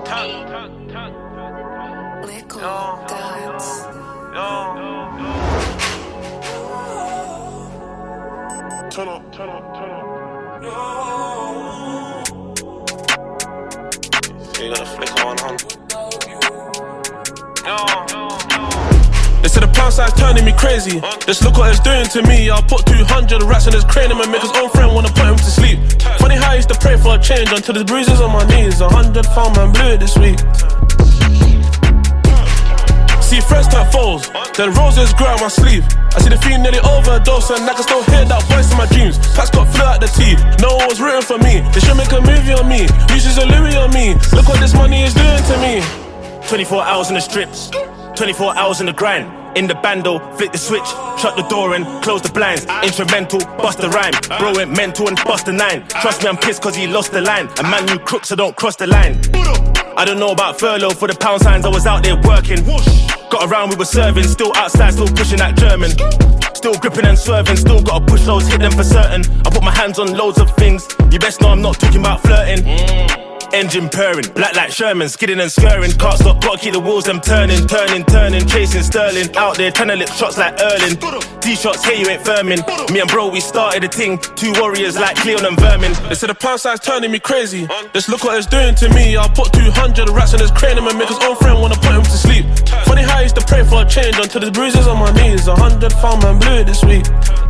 Turn up. So you gotta flick on hand. They said the pound sign's turning me crazy. Just look what it's doing to me. I'll put 200 rats in his cranium and make his own friend wanna put him to sleep. Funny how I used to pray for a change until there's bruises on my knees. 100 found man blew it this week. See friends turn foes, then roses grow out my sleeve. I see the fiend nearly overdose and I can still hear that voice in my dreams. Pats got flew out the teeth, no one was rooting for me. They should make a movie on me, uses a Louis on me. Look what this money is doing to me. 24 hours in the strips, 24 hours in the grind. In the bando, flick the switch, shut the door and close the blinds. Instrumental, bust the rhyme. Bro went mental and bust the 9. Trust me, I'm pissed cause he lost the line. A man you crook so don't cross the line. I don't know about furlough for the pound signs, I was out there working. Got around, we were serving, still outside, still pushing that German. Still gripping and swerving, still gotta push loads, hit them for certain. I put my hands on loads of things, you best know I'm not talking about flirting. Engine purring, black like Sherman, skidding and scurrying. Can't stop, gotta keep the wheels them turning, chasing Sterling. Out there trying to lip shots like Erling. T-shots, hey you ain't firming. Me and bro, we started a thing. 2 warriors like Cleon and Vermin. They said the pound sign's turning me crazy. Just look what it's doing to me. I'll put 200 rats in his cranium and make his own friend wanna put him to sleep. Funny how I used to pray for a change until there's bruises on my knees. 100 found man blew it this week.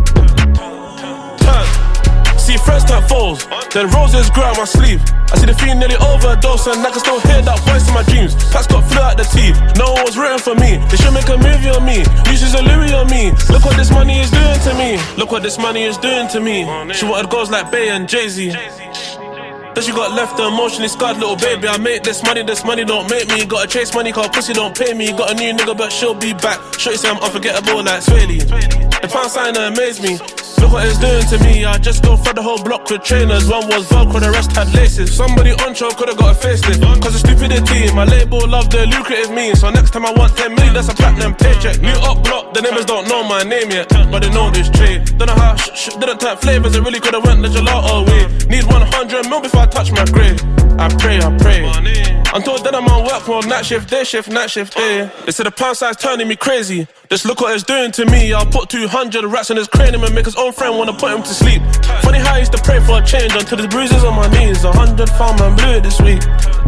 See friends turn foes, then roses grow out my sleeve. I see the fiend nearly overdose and I can still hear that voice in my dreams. Pats got flew out the teeth, no one was rooting for me. They should make a movie on me, uses a Louis on me. Look what this money is doing to me. Look what this money is doing to me. She wanted girls like Bey and Jay-Z. Then she got left emotionally scarred, little baby. I make this money don't make me. Gotta chase money, cause pussy don't pay me. Got a new nigga, but she'll be back. Shorty say I'm unforgettable like Swaley. The pound sign amaze me. Look what it's doing to me. I just go through the whole block with trainers. One was Velcro, the rest had laces. Somebody on show could've got a facelift. Cause of stupidity, my label love the lucrative means. So next time I want 10 million, that's a platinum paycheck. New up block, the neighbors don't know my name yet, but they know this trade. Don't know how didn't type flavors, it really could've went the gelato way. Need 100 mil before I touch my grave. I pray. Until then I'm on work mode, night shift, day shift, night shift, eh. They said the pound sign's turning me crazy. Just look what it's doing to me. I'll put 200 rats in his cranium and make his own friend wanna put him to sleep. Funny how I used to pray for a change until there's bruises on my knees. 100 found man blew it this week.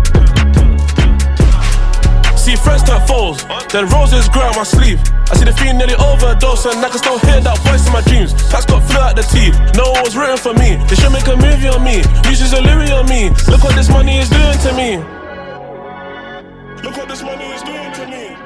See friends turn foes, then roses grow out my sleeve. I see the fiend nearly overdose and I can still hear that voice in my dreams. Pats got flew out the teeth, no one was rooting for me. They should make a movie on me, uses a Louis on me. Look what this money is doing to me. Look what this money is doing to me.